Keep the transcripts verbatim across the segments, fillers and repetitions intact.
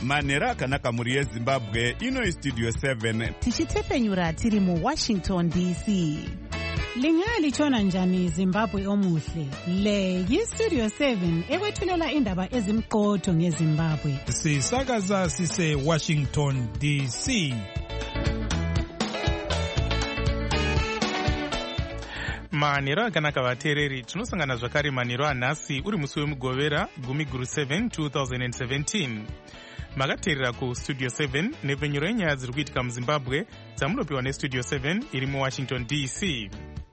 manhero akanaka mhuri yezimbabwe. Ino istudio seven tichitsepenyura tiri muwashington D C. Lingalitshona njani Zimbabwe omuhle? Le yistudio seven ekwethulela indaba ezimqotho ngeZimbabwe. Sisakaza sise Washington D C. manhero akanaka vateereri, tinosangana zvakare manhero anhasi uri musi wemugovera gumi guru seven two thousand seventeen. Makateerera kustudio seven nepfenyuro yenyaya dziri kuitika muzimbabwe dzamunopiwa nestudio seven iri muwashington D C.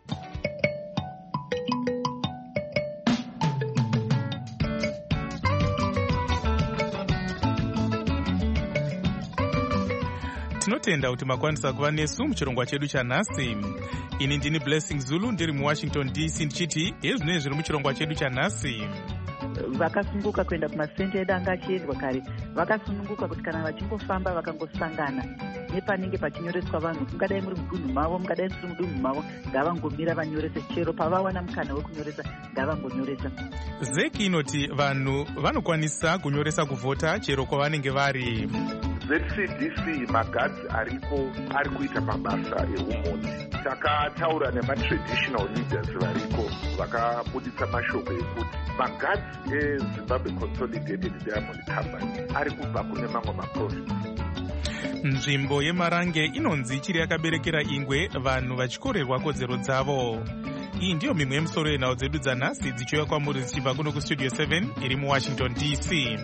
Tinotenda kuti makwanisa kuva nesu muchirongwa chedu chanhasi. Ini ndini Blessing Zulu ndiri muwashington D C ndichiti ezvinenge zviri muchirongwa chedu chanhasi. Vakasununguka kuenda kumasende edu anga achiendwa kare, vakasununguka kuti kana vachingofamba vakangosangana nepanenge pachinyoreswa vanhu, mungadai muri mudunhu mavo, mungadai muri mudunhu mavo, ngavangomira vanyorese, chero pavawana mukana wekunyoresa ngavangonyoresa. Zeki inoti vanhu vanokwanisa kunyoresa kuvhota chero kwavanenge vari. Z C D C magadzi ariko ari kuita mabasa eumoni. Takataura nematraditional leaders variko vakabudisa mashoko ekuti magadzi eZimbabwe Consolidated Diamond Company ari kubva kune mamwe maprovinsi. Nzvimbo yeMarange inonzi ichiri yakaberekera ingwe vanhu vachikorerwa kodzero dzavo. Iyi ndiyo mimwe yemusoro yenhau dzedu dzanhasi dzichiuya kwamuri dzichibva kuno kustudio seven iri muwashington D C.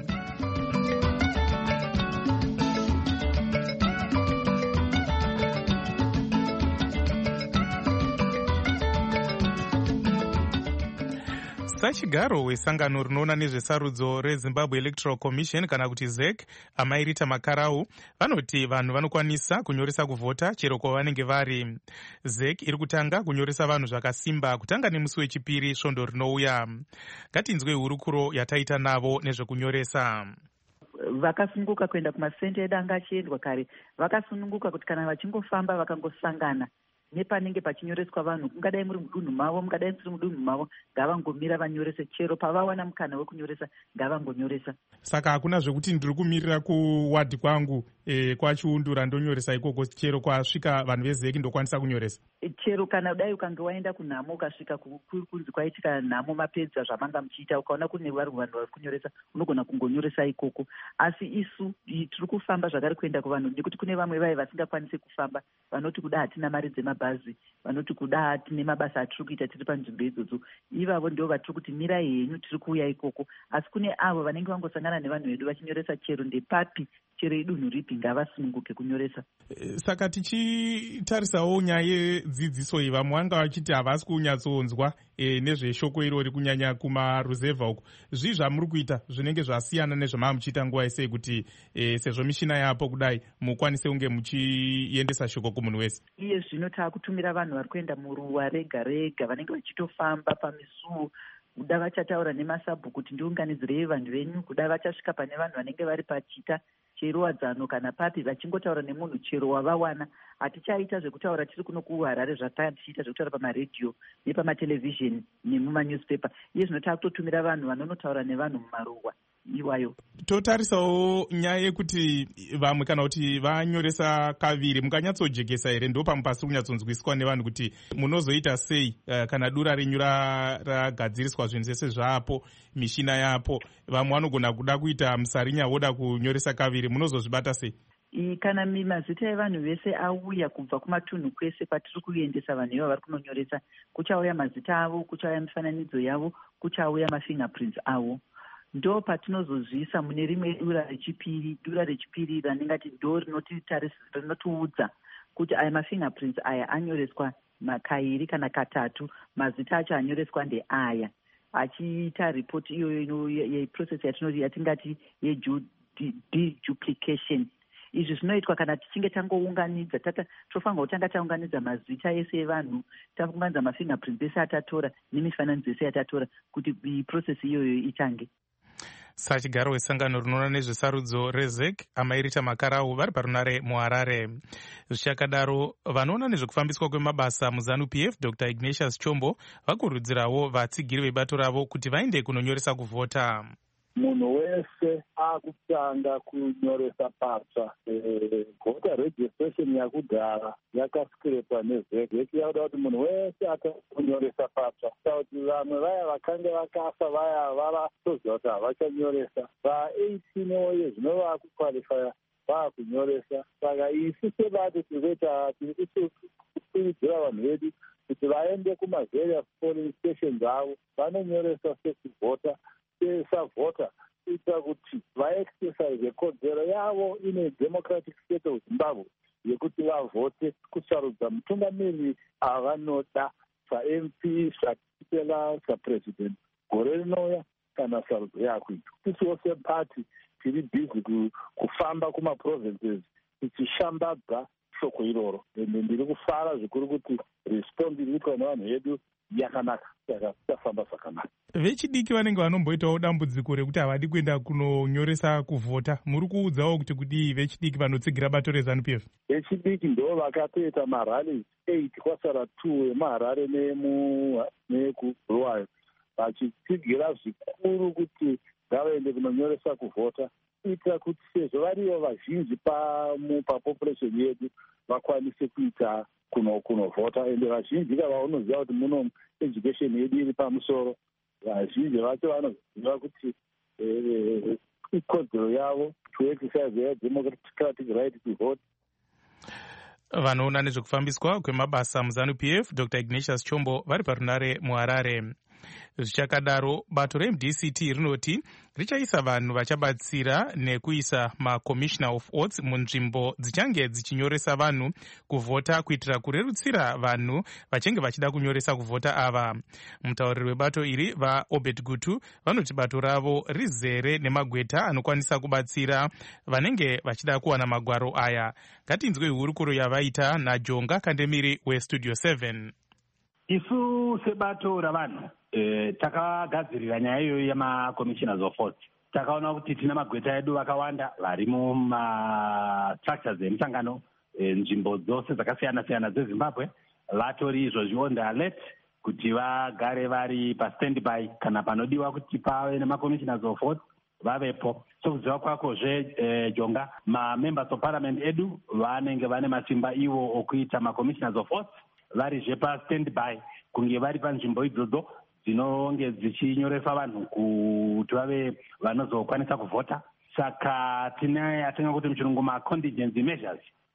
Sachigaro wesangano rinoona nezvesarudzo reZimbabwe Electoral Commission kana kuti Z E C amairita makarau vanoti vanhu vanokwanisa kunyoresa kuvhota chero kwavanenge vari. Z E C iri kutanga kunyoresa vanhu zvakasimba kutanga nemusi wechipiri svondo rinouya. Ngatinzwe hurukuro yataita navo nezvekunyoresa. Vakasununguka kuenda kumasende edu anga achiendwa kare, vakasununguka kuti kana vachingofamba vakangosangana nepanenge pachinyoreswa vanhu, mungadai muri mudunhu mavo, mungadai muri mudunhu mavo, ngavangomira vanyorese, chero pavawana mukana wekunyoresa ngavangonyoresa. Saka hakuna zvekuti ndiri kumirira kuwadhi kwangu e, kwachiundura ndonyoresa ikoko, chero kwasvika vanhu vezeki ndokwanisa kunyoresa. Chero kana dai ukange waenda kunhamo ukasvika kunzi kwaitika nhamo mapedza zvamanga muchiita ukaona kune vari vanhu vari kunyoresa, unogona kungonyoresa ikoko. Asi isu tiri kufamba zvakare kuenda kuvanhu nekuti kune vamwe vai vasingakwanisi kufamba, vanoti kuda hatina mari dzemabhazi, vanoti kuda tine mabasa atiri kuita tiri panzvimbo idzodzo. Ivavo ndio vatiri kuti mirai henyu tiri kuuya ikoko. Asi kune avo vanenge vangosangana nevanhu vedu vachinyoresa chero ndepapi, chero idunhu ripi, ngavasununguke kunyoresa. Saka tichitarisawo nyaya yedzidziso iyi, vamwe vanga vachiti havasi kunyatsonzwa e, nezveshoko irori kunyanya kumaruzevha uko. Zvii zvamuri kuita zvinenge zvasiyana nezvamava muchiita nguva isei kuti e, sezvo mishina yapo kudai mukwanise kunge muchiendesa shoko kumunhu wese? Iye zvino taakutumira vanhu vari kuenda muruwa rega rega vanenge vachitofamba pamisuo, kuda vachataura nemasabhuku kuti ndiunganidzirei vanhu venyu, kuda vachasvika pane vanhu vanenge vari pachita cheruwadzano kana papi vachingotaura nemunhu chero wavawana. Hatichaita zvekutaura tiri kuno kuHarare zvata tichiita zvekutaura pamaredhiyo nepamatelevhizheni nemumanyusipepa. Iye zvino taakutotumira vanhu vanonotaura nevanhu mumaruwa iwayo. Totarisawo nyaya yekuti vamwe kana kuti vanyoresa kaviri mukanyatsojekesa here, ndo pamwe pasi kunyatsonzwiswa nevanhu kuti munozoita sei uh, kana dura renyu ragadziriswa zvinhu zvese zvapo, mishina yapo, vamwe vanogona kuda kuita musarinya voda kunyoresa kaviri, munozozvibata sei? Kana mazita evanhu vese auya kubva kumatunhu kwese kwatiri kuendesa vanhu ivo vari kunonyoresa, kuchauya mazita avo, kuchauya mifananidzo yavo, kuchauya mafingerprints avo. Ndo patinozozvisa mune rimwe dura rechipiri, dura rechipiri ranengati ndo rinotiudza kuti aya mafingerprints aya anyoreswa makairi kana katatu, mazita acho anyoreswa ndeaya. Achiita ripoti iyoyo yeprocess yatinoti yatingati yeduplication. Izvi zvinoitwa kana tichinge tangounganidza, tofanirwa kutanga taunganidza mazita ese evanhu, taunganidza mafingerprints ese atatora nemifananidzo ese yatatora kuti process iyoyo itange. Sachigaro wesangano rinoona nezvesarudzo reZ E C amairita makarau vari parunare muHarare. Zvichakadaro, vanoona nezvekufambiswa kwemabasa muZANU-P F Doctor Ignatius Chombo vakurudzirawo vatsigiri vebato ravo kuti vaende kunonyoresa kuvhota. munhu wese akutanga kunyoresa patsva. Voter registration yakudhara yakasikirepa nezek yeki yakuda kuti munhu wese atanga kunyoresa patsva, kuti vamwe vaya vakanga vakafa vaya varatoziva kuti havachanyoresa va-eighteen oye zvino vakukwalifya vakunyoresa. Saka isi sebato tirikuita tiri kukurudzira vanhu vedu kuti vaende kumavarious polling stations avo vanonyoresa sekuvhota savhota kuitira kuti vaexercise kodzero yavo ine democratic state of Zimbabwe yekuti vavhote kusarudza mutungamiri avanoda sa-M P, sa-chancellor, sa-president gore rinouya kana sarudzo yakuitwa. Tisiwo sepati tiri busy kufamba kumaprovinces tichishambadza shoko iroro, ende ndiri kufara zvikuru kuti response iri kuitwa nevanhu vedu yakanaka, saka tafamba zvakanaka. Vechidiki vanenge vanomboitawo dambudziko rekuti havadi kuenda kunonyoresa kuvhota, muri kuudzawo kuti kudii vechidiki vanotsigira bato reZANU P F? Vechidiki ndo vakatoita marally eight kwasara two emaharare nekubulawayo vachitsigira zvikuru kuti ngavaende kunonyoresa kuvhota kuitira kuti sezvo varivo vazhinji papopulation yedu vakwanise kuita kunovhota. Ende vazhinji kavaunoziva kuti muno education yedu iri pamusoro, vazhinji vacho vanoziva kuti ikodzero yavo to exercise their democratic right to vote. Vanoona nezvekufambiswa kwemabasa muZANU P F Doctor Ignatius Chombo vari parunare muHarare. Zvichakadaro, bato reM D C T rinoti richaisa vanhu vachabatsira nekuisa maCommissioner of Oaths munzvimbo dzichange dzichinyoresa vanhu kuvhota kuitira kurerutsira vanhu vachange vachida kunyoresa kuvhota ava. Mutauriri webato iri vaObed Gutu vanoti bato ravo rizere nemagweta anokwanisa kubatsira vanenge vachida kuwana magwaro aya. Ngatinzwe hurukuro yavaita naJonga Kandemiri weStudio seven. Isu sebato ravanhu e, takagadzirira nyaya iyoyo yamaCommissioners of Oaths. Takaona kuti tina magweta edu vakawanda vari mumastructures emisangano e, nzvimbo dzose dzakasiyana siyana dzeZimbabwe vatori izvozvi on the alert kuti vagare vari pastandby kana panodiwa kuti pave nemaCommissioners of Oaths vavepo. Sokuziva kwakozve e, Jonga, mamembers of parliament edu vanenge vane masimba iwo okuita maCommissioners of Oaths varizve pastandby kunge vari panzvimbo idzodzo dzinonge dzichinyoresa vanhu kuti vave vanozokwanisa kuvhota. Saka tine atinga kuti muchirungu macontingency measures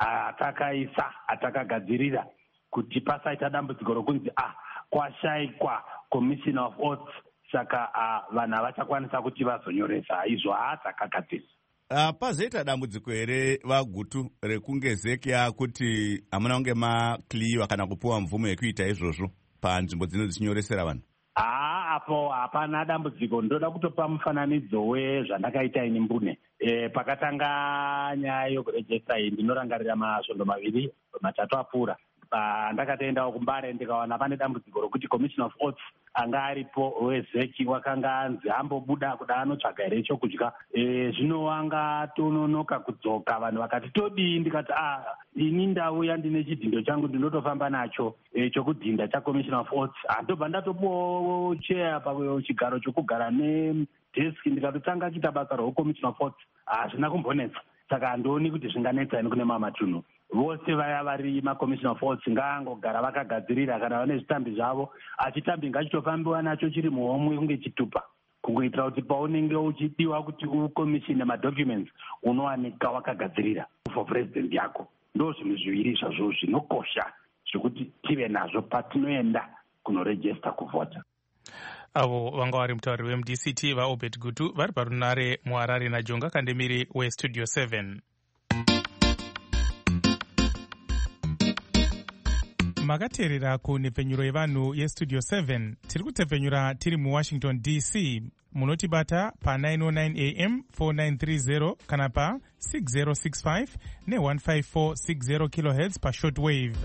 atakaisa atakagadzirira kuti pasaita dambudziko rokunzi ah kwashayikwa Commissioner of Oaths, saka ah, vanhu havachakwanisa kuti vazonyoresa. Izvo haadzakagadzirira. Uh, pazoita dambudziko here vaGutu rekunge zeki yakuti hamuna kunge makliwa kana kupiwa mvumo yekuita izvozvo panzvimbo dzino dzichinyoresera vanhu? Haa, apo hapana dambudziko. Ndoda kutopa mufananidzo wezvandakaita ini mbune. E, pakatanga nyaya yokurejesta iyi ndinorangarira masvondo maviri matatu apfuura. Ndakatoendawo kuMbare ndikaona pane dambudziko rokuti Commissioner of Oaths anga aripo wezeki wakanga anzi ambobuda kuda anotsvaga here chokudya. E, zvino anga tononoka kudzoka, vanhu vakati todii, ndikati ah ini ndau yandine chidhindo changu ndinotofamba nacho e, chokudhinda chaCommissioner of Oaths. Handobva ndatopuwa chair pachigaro chokugara nedeski ndikatotanga kuita basa roCommissioner of Oaths. Hazvina kumbonetsa, saka handioni kuti zvinganetsa ini kune mamatunhu. Vose vaya vari maCommissioner of Oaths ngangogara vakagadzirira kana vane zvitambi zvavo, achitambi ngachitofambiwa nacho chiri muhomwe kunge chitupa, kungoitira kuti paunenge uchidiwa kuti ukomishine madocuments unowanika wakagadzirira for president yako. Ndo zvinhu zviviri zvazvo zvinokosha zvokuti tive nazvo patinoenda kunorejesta kuvhota. Avo vanga vari mutauriri weM D C T vaObed Gutu vari parunare muHarare naJonga Kandemiri weStudio seven. Makateerera kunhepfenyuro yevanhu yeStudio seven. Tiri kutepfenyura tiri muWashington D C. Munotibata pa nine oh nine A M four nine three zero kana pa six zero six five ne one five four six zero kilohertz pa shortwave.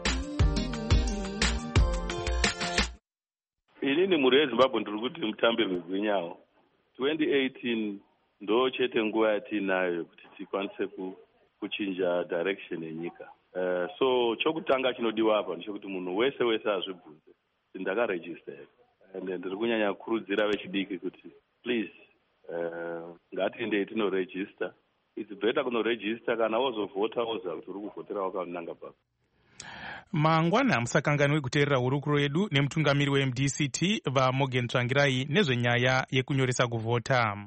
Inini muri weZimbabwe ndiri kuti mutambi rwegwinyawo. twenty eighteen ndo chete nguva yatinayo kuti tikwanise kuchinja direction yenyika. Uh, so chokutanga chinodiwa apa ndechekuti munhu wese wese azvibvunze kuti ndakarejista here. And ndiri kunyanya kukurudzira vechidiki kuti please uh, ngatiendei tinorejista. It's better kunorejista kana wozovhota woziva kuti uri kuvhotera wakananga papo. mangwana musakanganwe kuteerera hurukuro yedu nemutungamiri we M D C T vaMorgan Tsvangirai nezvenyaya yekunyoresa kuvhota.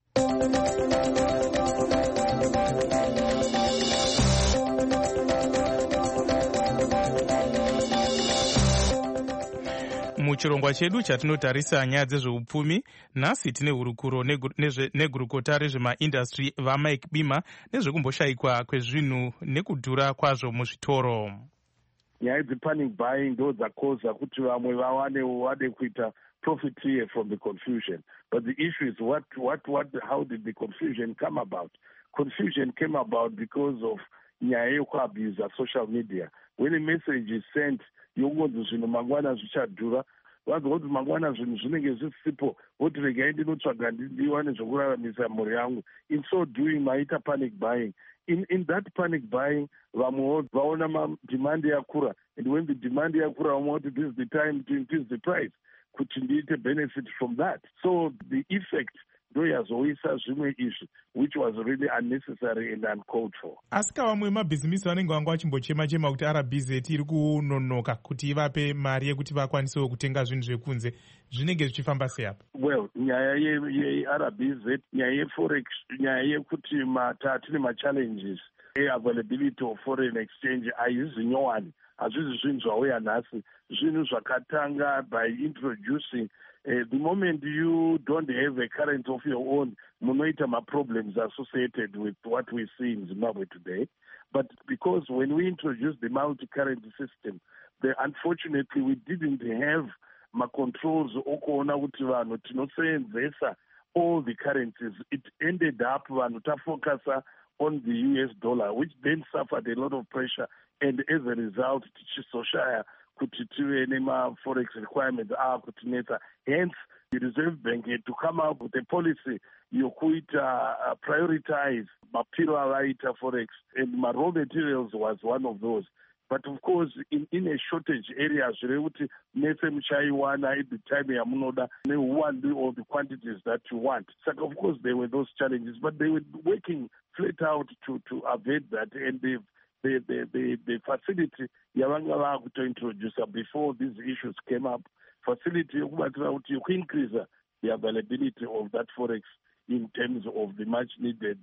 Muchirongwa chedu chatinotarisa nyaya dzezveupfumi, nhasi tine hurukuro negurukota rezvemaindastry vaMike Bima nezvekumboshayikwa kwezvinhu nekudhura kwazvo muzvitoro. Nyaya dzepanic buying ndo dzakoza kuti vamwe vawane wade kuita profit here from the confusion. But the issue is what, what, what, how did the confusion come about? Confusion came about because of nyaya yekuabuse social media. When a message is sent, yokunzi zvinhu mangwana zvichadhura, vanhu kuti mangwana zvinhu zvinenge zvisipo, voti regai ndinotsvaga ndiwane zvokuraramisa mhuri yangu. In so doing, maita panic buying. In, in that panic buying, vamwe vaona demand yakura, and when the demand yakura, vamwe voti this is the time to increase the price, kuti ndiite benefit from that. So the effect ndo yazoisa zvimwe izvi which was really unnecessary and uncalled for. Asika vamwe mabhizimisi vanenge vanga vachimbochema chema kuti R B Z iri kunonoka kuti ivape mari yekuti vakwanisewo kutenga zvinhu zvekunze, zvinenge zvichifamba sei apa? Well, nyaya ye-R B Z, nyaya ye-forex, nyaya yekuti tine ma-challenges e-availability of foreign exchange haizvi nyowani, hazvisi zvinhu zvauya nhasi, zvinhu zvakatanga by introducing. Uh, the moment you don't have a currency of your own, munoita ma-problems associated with what we see in Zimbabwe today. But because when we introduced the multi-currency system, the, unfortunately we didn't have ma-controls okuona kuti vanhu tinoseenzesa all the currencies. It ended up vanhu tafocusa on the U S dollar, which then suffered a lot of pressure, and as a result, tichizoshaya kuti tive nema-forex requirements akutinetsa. Hence, the Reserve Bank had to come up with a policy yokuita uh, prioritize mapiro avaita forex, and my raw materials was one of those. But of course, in, in a shortage area, zvirekuti nese muchaiwana at the time yamunoda neuwandi all the quantities that you want. So of course, there were those challenges, but they were working flat out to, to avoid that, and they've The, the, the, the facility yavanga vakutointroduce before these issues came up, facility yokubatira kuti yokuincrease the availability of that forex in terms of the much needed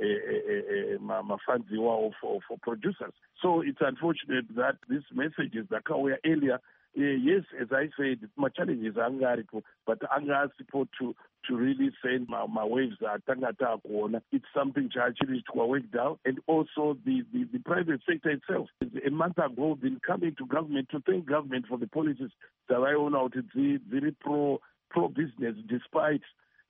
uh, uh, uh, mafanziwa for, for producers. So it's unfortunate that these messages that were earlier, uh, yes, as I said, my challenges are angaripo, but anga support to to really send my, my waves that tangata kuona. It's something to actually to work down, and also the, the, the private sector itself. A month ago, been coming to government to thank government for the policies that I own out. It's very pro pro business, despite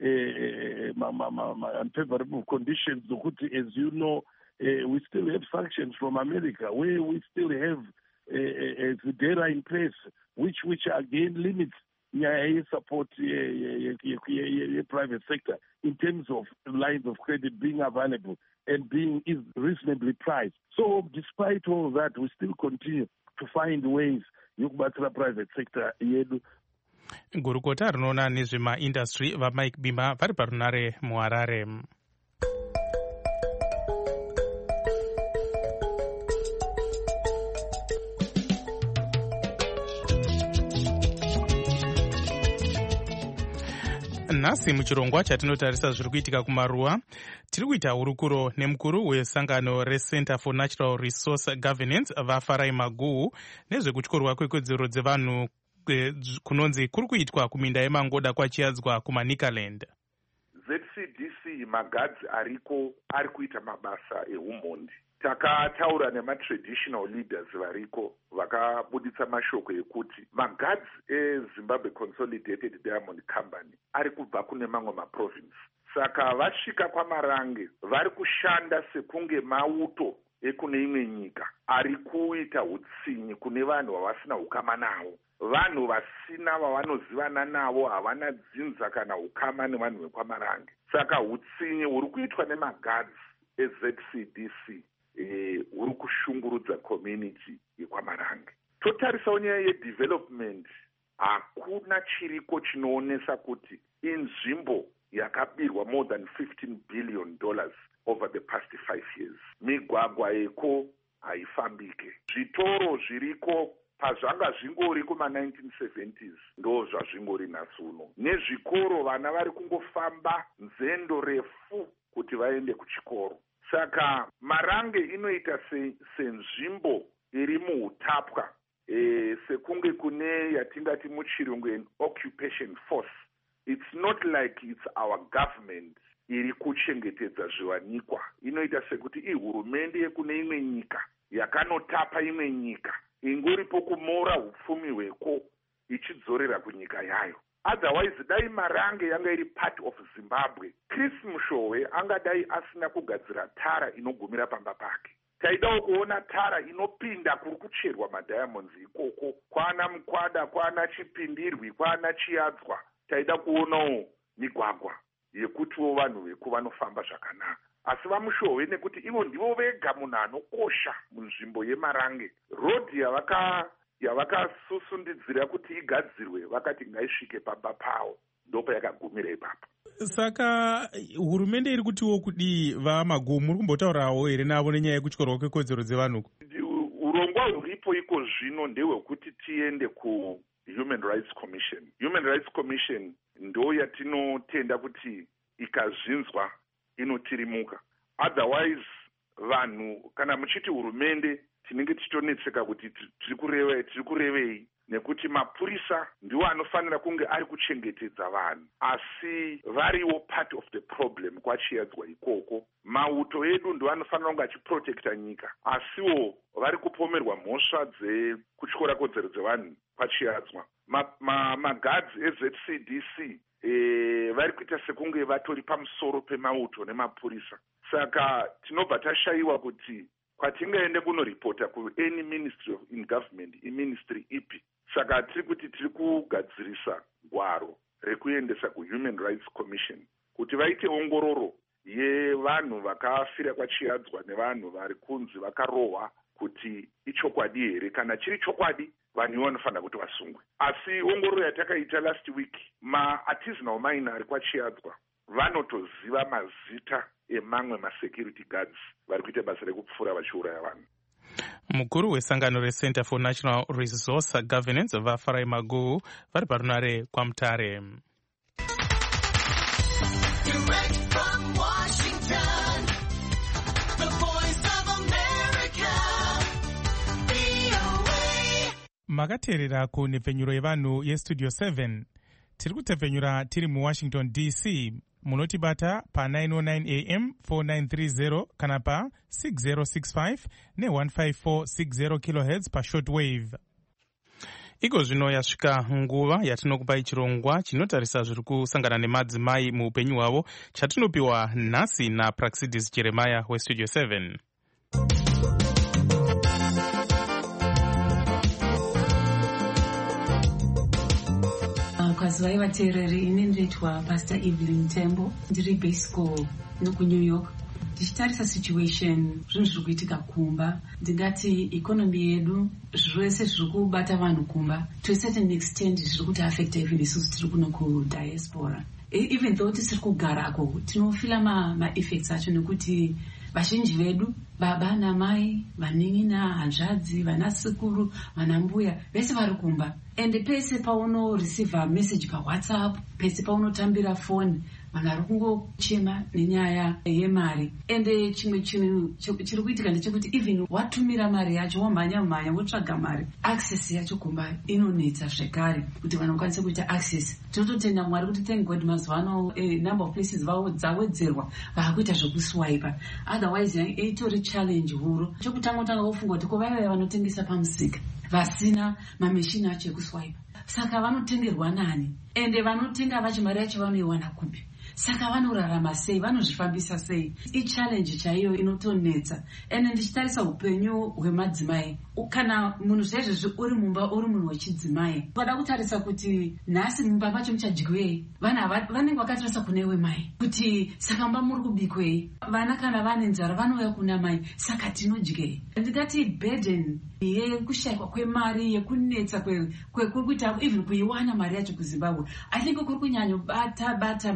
uh, my, my, my, my unfavorable conditions. As you know, uh, we still have sanctions from America, where we still have uh, the data in place, which which again limits nyaya support the private sector in terms of lines of credit being available and being is reasonably priced. So despite all that, we still continue to find ways yokubatsira private sector yedu. Gurukota rinoona nezvemaindastry vaMike Bima vari parunare muHarare. Nhasi muchirongwa chatinotarisa zviri kuitika kumaruwa, tiri kuita hurukuro nemukuru wesangano reCenter for Natural Resource Governance vaFarai Maguhu nezvekutyorwa kwekodzero dzevanhu kunonzi kuri kuitwa kuminda yemangoda kwachiadzwa kumaNikaland. Z C D C magadzi ariko ari kuita mabasa eumhondi. Takataura nema-traditional leaders variko vakabuditsa mashoko ekuti magadzi eZimbabwe Consolidated Diamond Company ari kubva kune mamwe maprovince. Saka vasvika kwaMarange vari kushanda sekunge mauto ekune imwe nyika ari kuita hutsinyi kune vanhu vavasina ukama navo. Vanhu vasina vavanozivana navo havana dzinza kana ukama nevanhu vekwaMarange. Saka hutsinyi huri kuitwa nemagadzi eZ C D C uri uh, kushungurudza community yekwaMarange. Totarisawo nyaya yedevelopment, hakuna chiriko chinoonesa kuti inzvimbo yakabirwa more than fifteen billion dollars over the past five years. Migwagwa yeko haifambike. Zvitoro zviriko pazvanga zvingori kuma nineteen seventies ndo zvazvingori nhasi uno. Nezvikoro vana vari kungofamba nzendo refu kuti vaende kuchikoro. Saka Marange inoita senzvimbo iri muutapwa, e, sekunge kune yatingati muchirungu an occupation force. It's not like it's our government iri kuchengetedza zviwanikwa. Inoita sekuti ihurumende yekune imwe nyika yakanotapa imwe nyika ingoripo kumora upfumi hweko ichidzorera kunyika yayo. Otherwise, dai Marange yanga iri part of Zimbabwe, Chris Mushowe angadai asina kugadzira tara inogumira pamba pake. Taidawo kuona tara inopinda kuri kucherwa madiamonds ikoko, kwana Mukwada, kwana Chipindirwi, kwana Chiadzwa. Taida kuonawo migwagwa yekutiwo vanhu veku vanofamba zvakanaka. Asi vaMushowe nekuti ivo ndivo vega munhu anokosha munzvimbo yeMarange, road yavaka yavakasundidzira kuti igadzirwe vakati ngaisvike pamba pawo, ndopa yakagumira ipapo. Saka hurumende iri kutiwo kudii vaMagumo, muri kumbotaurawo here navo nenyaya yekutyorwa kwekodzero dzevanhu? Urongwa huripo iko zvino ndehwekuti tiende ku Human Rights Commission. Human Rights Commission ndo yatinotenda kuti ikazvinzwa inotirimuka. Otherwise vanhu kana muchiti hurumende tinenge tichitonetseka kuti tiri kureva tiri kurevei, nekuti mapurisa ndiwo anofanira kunge ari kuchengetedza vanhu, asi variwo part of the problem kwachiadzwa ikoko. Mauto edu ndiwo anofanira kunge achiprotecta nyika, asiwo vari kupomerwa mhosva dzekutyora kodzero dzevanhu kwachiadzwa. Magadzi ma, e Z C D C e, vari kuita sekunge vatori pamusoro pemauto nemapurisa. Saka tinobva tashayiwa kuti kwatingaende kunoripota ku any ministry of in government, iministry ipi. Saka tiri kuti tiri kugadzirisa gwaro rekuendesa ku Human Rights Commission kuti vaite ongororo yevanhu vakafira kwachiadzwa nevanhu vari kunzi vakarohwa, kuti ichokwadi here. Kana chiri chokwadi, vanhu vanofanira kuti vasungwe. Asi ongororo yatakaita last week, ma-artisanal mine ari kwachiadzwa vanotoziva mazita emamwe ma-security guards vari kuita basa rekupfura vachiuraya vanhu. Mukuru wesangano reCenter for National Resource Governance vaFarai Magumo vari parunare kwaMutare. Makateerera ku nepfenyuro yevanhu yestudio seven. Tiri kutepfenyura tiri muWashington D C. Munotibata pa nine oh nine A M four nine three zero kana pa six zero six five ne one five four six zero kilohertz pa shortwave. Iko zvino yasvika nguva yatinokupai chirongwa chinotarisa zviri kusangana nemadzimai muupenyu hwavo, chatinopiwa nhasi naPraxidis Jeremiah westudio seven. Kwazivai vateereri, ine ndinoitwa Pastor Evelyn Tembo, ndiri base school nokuNew York. Ndichitarisa situation zvinhu zviri kuitika kumba, ndingati economy yedu zvese zviri kubata vanhu kumba, to a certain extent zviri kuti affect even isusu tiri kuno kudiaspora. Even though tisiri kugarako tinofila ma, ma effects acho, nekuti vazhinji vedu, baba namai, vanin'ina, hanzvadzi, vanasikuru, vanambuya, vese vari kumba. Ende pese pauno receive message pa WhatsApp, pese pauno tambira phone, vanhu vari kungochema nenyaya yemari. Ende chimwe chinhu chiri kuitika ndechekuti even watumira mari yacho, wamhanya mhanya wotsvaga mari, access yacho kumba inonetsa zvekare kuti vanhu vakwanise kuita access. Tinototenda Mwari kuti thank God mazuva ano eh, number of places vavo dzawedzerwa vakuita zvekuswipa. Otherwise itori challenge huru. Chokutanga tanga wofunga kuti ko vaya vanotengesa pamusika vasina mameshini acho ekuswipa, saka vanotengerwa nani? Ende vanotenga vacho mari yacho vanoiwana kupi? Saka vanorarama sei? Vanozvifambisa sei? I-challenge chaiyo inotonetsa. Ende ndichitarisa upenyu hwemadzimai, kana munhu zvezvezvi uri mumba uri munhu wechidzimai, vada kutarisa kuti nhasi mumba macho muchadyei. Vanhu vanenge vakatarisa kune wemai kuti saka mumba muri kubikwei, vana kana vane nzara vanouya kuna mai, saka tinodyei. Ndingati burden yekushayikwa kwemari, yekunetsa kwekuita even kuiwana mari yacho kuZimbabwe, I think kuri kunyanya bata bata madzimai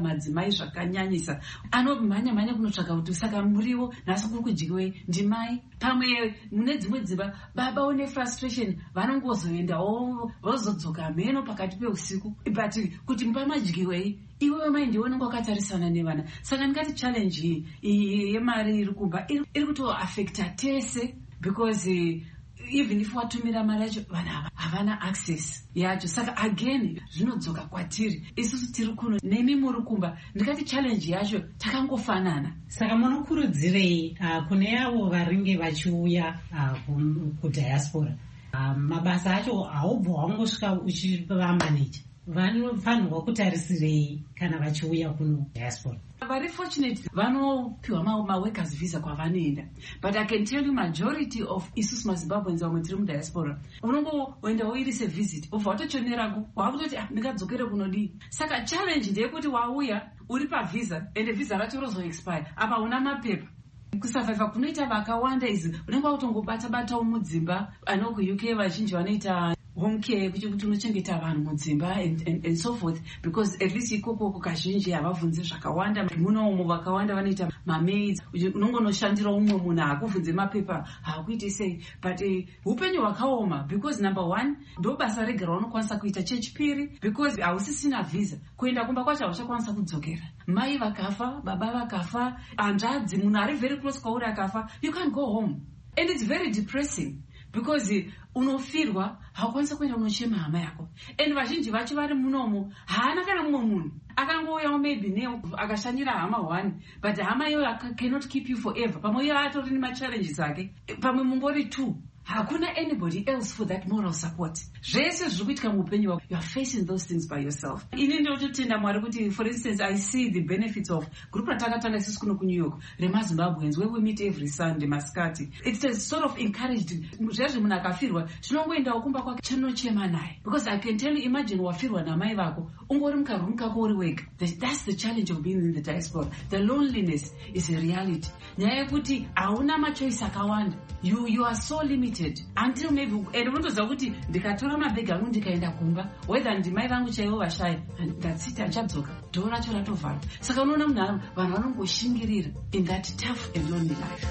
mai zvakanyanyisa, anomhanya mhanya kunotsvaka kuti saka muriwo nhasi kuri kudyiwei ndimai. Pamwe mune dzimwe dzimba baba une frustration vanongozoendawo vozodzoka mheno pakati peusiku, but kuti pamadyiwei iwewe mai ndiwe unenge wakatarisana nevana. Saka ndingati challenge iyi yemari iri kumba iri kutoafecta tese, because uh, even if watumira mari yacho vana havana access yacho. Saka again zvinodzoka kwatiri isusu tiri kuno nemi muri kumba. Ndikati challenge yacho takangofanana. Saka munokurudzirei uh, kune avo varinge vachiuya uh, kudiaspora, uh, mabasa acho haubva wangosvika uchivamanaja, vanofanirwa kutarisirei kana vachiuya kuno diaspora? Very fortunate vanopiwa maworkers visa kwavanoenda, but I can tell you majority of isusu mazimbabweans vamwe tiri mudiaspora unongoenda woirise visit obva watochonerako wakutoti ndingadzokere kunodii. Saka challenge ndeyekuti wauya uri pavisa ende visa racho rozoexpire, apa una mapepa. Kusavhaivha kunoita vakawanda izi unenge wakutongobata-batawo mudzimba. Ano kuuk vazhinji vanoita home care kuti unochengeta vanhu mudzimba and, and, and so forth, because at least ikoko kazhinji havabvunzi zvakawanda. Munomo vakawanda vanoita mamaids, unongonoshandira umwe munhu hakubvunze mapepa hakuiti sei, but uh, upenyu hwakaoma, because number one ndo basa rega raunokwanisa kuita. Chechipiri, because hausisina visa kuenda kumba kwacho hauchakwanisa kudzokera. Mai vakafa, baba vakafa, hanzvadzi, munhu ari very close kwauri akafa, you can't go home, and it's very depressing, because uh, unofirwa haukwanisa kuenda unochema hama yako. And vazhinji vacho vari munomo haana kana mumwe munhu akangouyawo maybe neo akashanyira hama one, but hama iyoyo cannot keep you forever. Pamwe iyo atori nemachallenges ake, pamwe mungori two, hakuna anybody else for that moral support. Zvese zviri kuitika muupenyu wako, you are facing those things by yourself. Ini ndinototenda Mwari kuti, for instance, I see the benefits of group ratakatanga isusu kuno kuNew York remazimbabweans, where we meet every Sunday masikati. It's a sort of encouraged. Zvezvi munhu akafirwa chinongoendawo kumba kwake chinochema naye, because I can tell you, imagine wafirwa namai vako ungori mukarumu kako uri wega. That's the challenge of being in the diaspora. The loneliness is a reality. Nyaya yekuti hauna machoice akawanda, you you are so limited until maybe, and unotoziva kuti ndikatora mabhegi angu ndikaenda kumba, whether ndimai vangu chaivo vashaya, that's it, achadzoka dhoo racho ratovharwa. Saka unoona munhu vanhu vanongoshingirira in that tough and lonely life.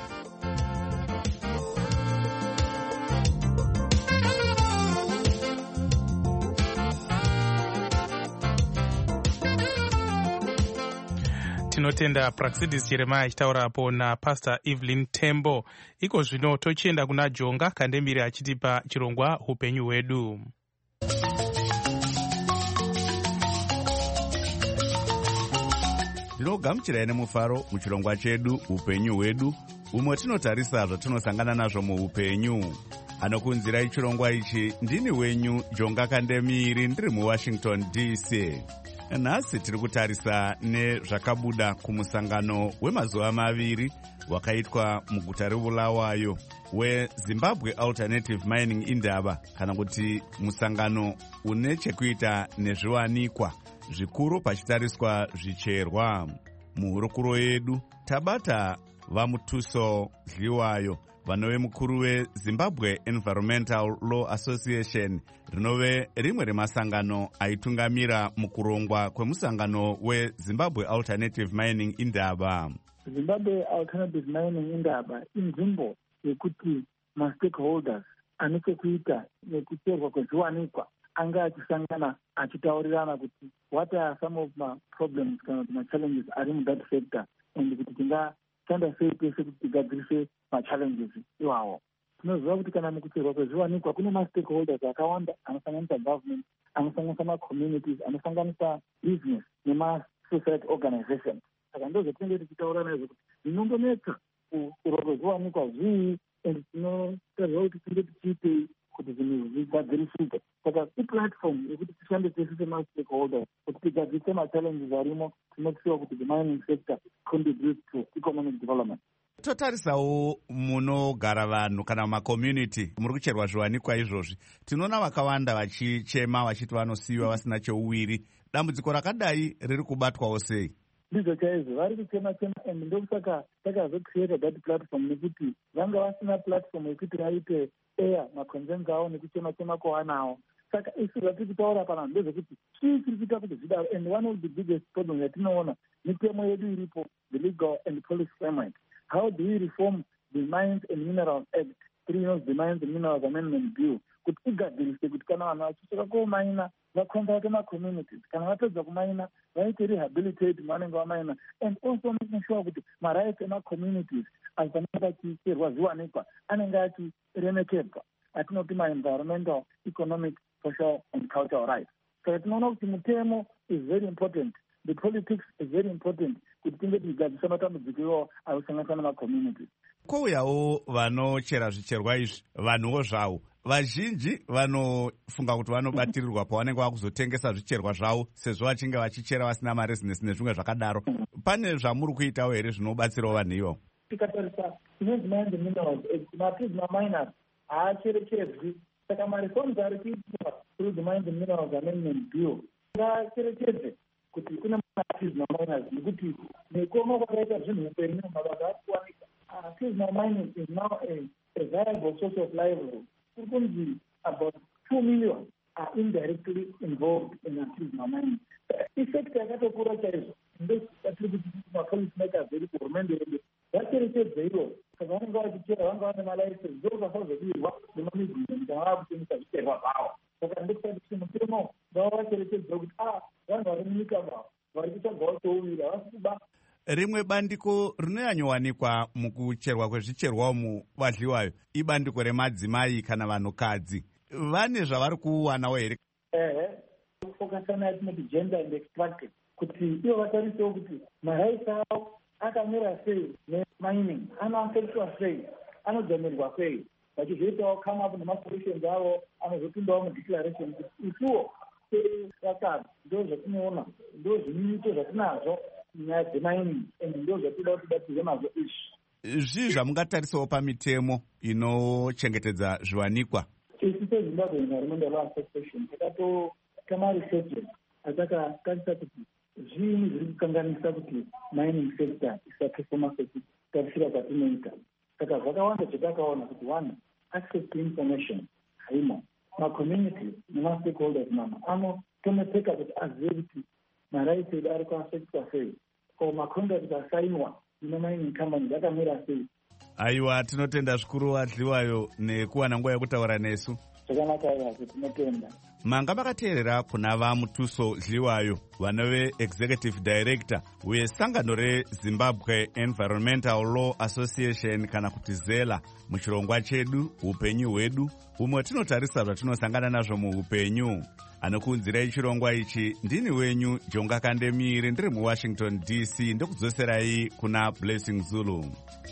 Tinotenda Praxidis Jeremiah achitaurapo naPastor Evelyn Tembo. Iko zvino tochienda kuna Jonga Kandemire achitipa chirongwa upenyu hwedu. Ndinogamuchirai nemufaro muchirongwa chedu upenyu hwedu, umwe tinotarisa zvatinosangana nazvo muupenyu. Anokunzirai chirongwa ichi ndini wenyu Jonga Kandemire, ndiri muWashington D C. Nhasi tiri kutarisa nezvakabuda kumusangano wemazuva maviri wakaitwa muguta reBulawayo weZimbabwe Alternative Mining Indaba, kana kuti musangano une chekuita nezviwanikwa zvikuru pachitariswa zvicherwa. Muhurukuro yedu tabata Vamutuso Dliwayo, vanove mukuru weZimbabwe Environmental Law Association, rinove rimwe remasangano aitungamira mukurongwa kwemusangano weZimbabwe Alternative Mining Indaba. Zimbabwe Alternative Mining Indaba inzvimbo yekuti ma-stakeholders ane chekuita nekucherwa kwezviwanikwa anga achisangana achitaurirana kuti what are some of my problems kana kuti ma-challenges ari muthat sector, and kuti tingashanda sei pese kuti tigadzirise ma-challenges iwawo. Tinoziva kuti kana mukucherwa kwezviwanikwa kune ma-stakeholders akawanda anosanganisa government, anosanganisa ma-communities, anosanganisa business nema-society organizations. Saka ndozvatinenge tichitaura nazvo kuti zvinongonetsa kucherwa kwezviwanikwa zvii, and tinotarisira kuti tinge tichiitei kuti zvinhu zvigadzirisike. Saka iplatform yekuti tishande tese sema-stakeholders kuti tigadzirise ma-challenges arimo, tinotisiwa kuti the mining sector contributes to economic development. Totarisawo munogara vanhu kana macommunity muri kucherwa zviwanikwa izvozvi, tinoona vakawanda vachichema vachiti vanosiyiwa vasina cheuwiri. Dambudziko rakadai riri kubatwawo sei? Ndizvo chaizvo vari kuchema chema, and ndokusaka takazocreata that platform, nekuti vanga vasina platform yekuti vaite air maconcerns avo nekuchema chema kwavanawo. saka isu zvatiri kutaura pana ndezvekuti chii chiri kuita kuti zvidaro. And one of the biggest problems yatinoona mitemo yedu iripo, the legal and policy framework. How do we reform the Mines and Minerals Act, three years the Mines and Minerals Amendment Bill, kuti igadzirise kuti kana vanhu vachisvika komaina vacontact macommunities, kana vapedza kumaina vaite rehabilitate vanenge vamaina, and also making sure kuti marights emacommunities avo panenge vachicherwa zviwanikwa anenge achiremekedzwa, atinoti ma-environmental, economic, social and cultural rights. Saka tinoona kuti mutemo is very important, the politics is very important kuti tinge tichigadzisa matambudziko iwawo anosanganiswa nemacommunities. Kwouyawo vanochera zvicherwa izvi vanhuwo zvavo vazhinji vanofunga kuti vanobatirirwa pavanenge vakuzotengesa zvicherwa zvavo sezvo vachinge vachichera vasina marezinesi nezvimwe zvakadaro. Pane zvamuri kuitawo here zvinobatsirawo vanhu ivo? Tikatarisa tinonzi Mines and Minerals Act, maphizi maminers haacherechedzwi, saka mareforms ari kuitwa through the Mines and Minerals Amendment Bill ngacherechedze kuti kune maphizi maminers nekuti nekoma kwakaita zvinhu upenyu mabasa ari kuwanika. Artisanal mining is now a, a viable source of livelihood. About two million are indirectly involved in artisanal mining. Effect yakatokura chaizvo ndezvatiri kuti mapolicy makers eri kuhurumende yedu vacherechedze iro, saka vanenge vachichera vanga vane malaisensi ndo vasazodirwa nemamigini kana vava kutengesa zvicherwa zvavo. Saka ndosati kuti mutemo ngava vacherechedze kuti a vanhu vari munyika mavo vari kutsvagawo chouviri havasi kuba. Rimwe bandiko rinonyanyowanikwa mukucherwa kwezvicherwa umu vadliwayo ibandiko remadzimai kana vanhukadzi. Vane zvavari kuwanawo here? Ehe, fokasana yatinoti gender and extractive, kuti ivo vatarisewo kuti marights avo akamira sei nemining, anoafectwa sei, anodzamirwa sei, vachizoitawo come up nemasolutions avo anozopindawo mudeclaration kuti isuwo sevakadzi ndo zvatinoona, ndo zvinyiito zvatinazvo nyaya dzemining and ndo zvatinoda kuti tibatsirwe nazvo izvi. Zvii zvamungatarisawo pamitemo inochengetedza zviwanikwa? Isu seZimbabwe Environmental Law Association takatoita maresearches atakatarisa kuti zviini zviri kukanganisa kuti mining sector isapefoma sekutarisa kwatinoita. Saka zvakawanda zvatakaona kuti one, access to information haimo. Macommunities nemastakeholders mama anotomepeka kuti azive kuti marights edu ari kuafectwa sei, ko macontract asainwa nemining companies akamira sei. Aiwa, tinotenda zvikuru vadliwayo nekuwana nguva yekutaura nesu. Zvakanaka yazi, tinotenda. Manga makateerera kuna vaMutuso Dliwayo, vanove Executive Director wesangano reZimbabwe Environmental Law Association kana kuti ZELA muchirongwa chedu upenyu hwedu, umwe tinotarisa zvatinosangana nazvo muupenyu. Anokuunzirai chirongwa ichi ndini wenyu Jonga Kandemire, ndiri muWashington D C ndokudzoserai kuna Blessing Zulu.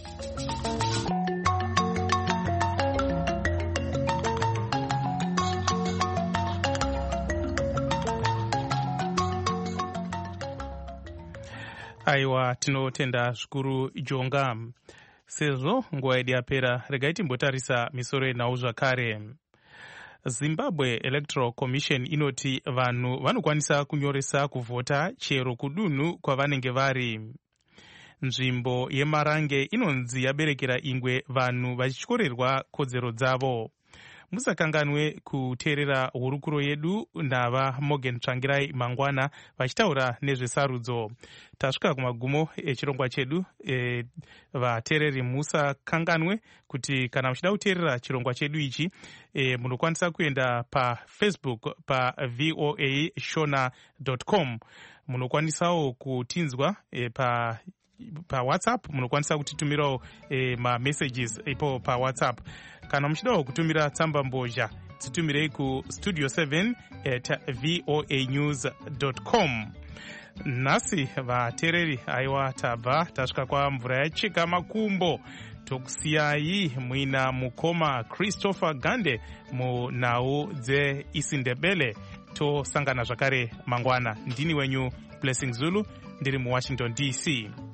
Aiwa, tinotenda zvikuru Jonga. Sezvo nguva yedu yapera, regai timbotarisa misoro yenhau zvakare. Zimbabwe Electoral Commission inoti vanhu vanokwanisa kunyoresa kuvhota chero kudunhu kwavanenge vari. Nzvimbo yeMarange inonzi yaberekera ingwe vanhu vachityorerwa kodzero dzavo. Musakanganwe kuteerera hurukuro yedu nava Morgan Tsvangirai mangwana vachitaura nezvesarudzo. Tasvika kumagumo echirongwa chedu, e, vateereri musakanganwe kuti kana muchida kuteerera chirongwa chedu ichi, e, munokwanisa kuenda paFacebook pa v o a shona dot com. Munokwanisawo kutinzwa e, pa pa WhatsApp, munokwanisa kutitumirawo e, ma messages ipo pa WhatsApp. Kana muchidawo kutumira tsamba mbozha, titumirei ku studio seven at v o a news dot com. Nhasi vateereri, aiwa tabva tasvika kwamvura yacheka makumbo. Tokusiyai muina mukoma Christopher Gande munhau dzeIsindebele. Tosangana zvakare mangwana. Ndini wenyu Blessing Zulu, ndiri muWashington D C.